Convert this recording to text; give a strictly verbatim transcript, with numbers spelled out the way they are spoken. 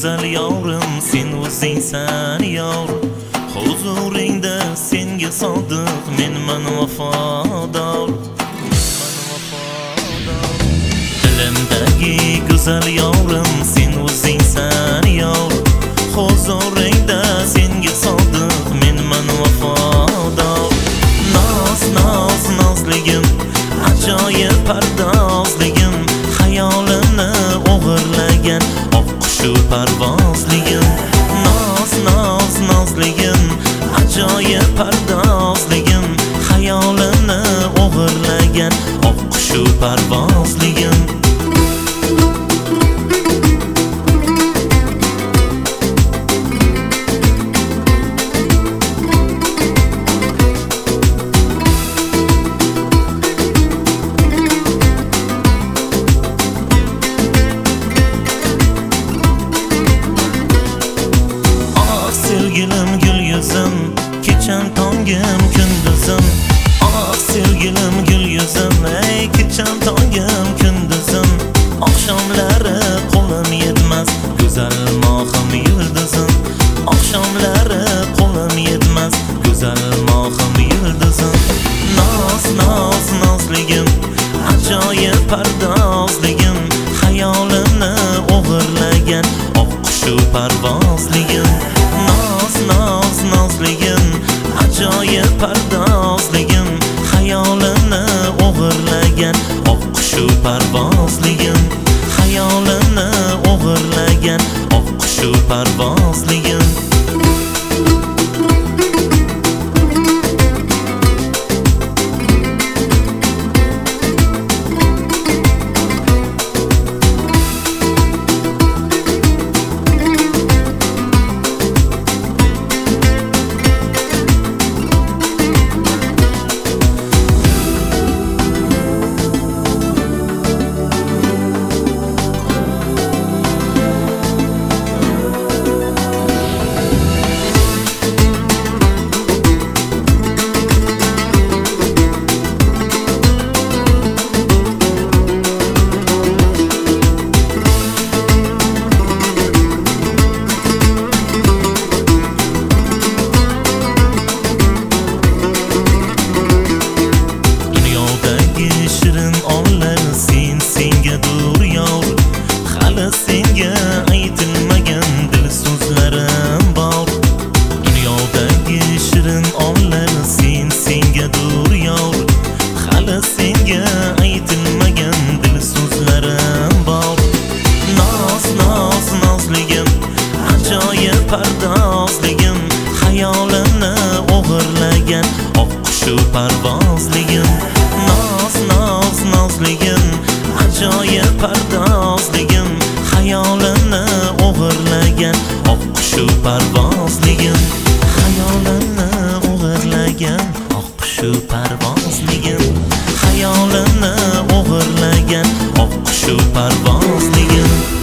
güzel yorim, sen o'zingsan yor. Huzuringda senga sodiq, menman vafodor. Dilimdagi güzel yorim, sen o'zingsan yor. Huzuringda senga sodiq, menman vafodor. Noz, noz, nozligim, ajoyib pardozligim, hayolimni o'g'irlagan oqqushu parvozligim. Noz, noz, nozligim, ajoyib pardozligim, hayolimni o'g'irlagan oqqushu parvozligim. Sevgilim gül yüzüm, keçen tongim gündüzüm. Ah sevgilim gül yüzüm, ey keçen tongim gündüzüm. Akşamları qo'lim yetmez, güzel mohim yulduzim. Akşamları qo'lim yetmez, güzel mohim yulduzim. Noz, noz, nozligim, ajoyib pardozligim, hayolimni o'g'irlagan oqqushu parvozligim. Noz, noz, nozligim, ajoyib pardozligim, hayolimni o'g'irlagan oqqushu parvozligim. Hayolimni o'g'irlagan oqqushu parvozligim. Senga aytilmagan dil so'zlarim bor. Dunyodagi shirin onlar sen sengadir yor. Hali senga aytilmagan dil so'zlarim bor. Noz, noz, nozligim, ajoyib pardozligim, hayolimni o'g'irlagan oqqushu parvozligim. Noz, noz, nozligim, ajoyib pardozligim, hayolimni o'g'irlagan oqqushu parvozligim. Hayolimni o'g'irlagan oqqushu parvozligim. Hayolimni o'g'irlagan oqqushu parvozligim.